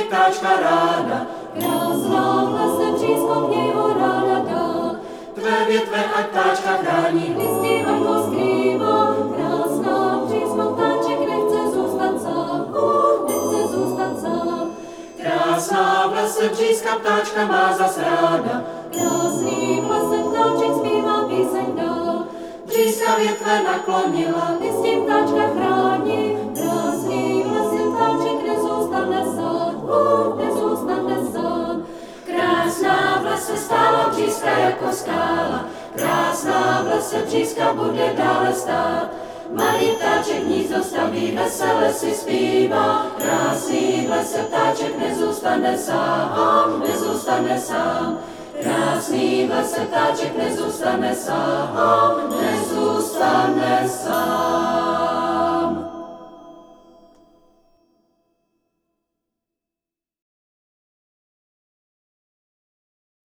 ptáčka ráda, Krásná v lese břízko v něj ráda dá. tvé větve ať ptáčka chrání, Listí ať ho skrývá, krásná v břízko ptáček nechce zůstat sám, nechce zůstat sám. krásná v lese břízka ptáčka má zas ráda, Krásný v lese ptáček zpívá píseň dál. břízka větve naklonila, Listí ptáčka chrání, krásný v lese ptáček nezůstane sám, nezůstane sám. krásná v lese stála břízka jako skála, krásná v lese břízka bude dále stát. Malý ptáček hnízdo staví, vesele si zpívá, krásný v lese ptáček nezůstane sám, nezůstane sám. Krásný v lese ptáček nezůstane sám, nezůstane sám.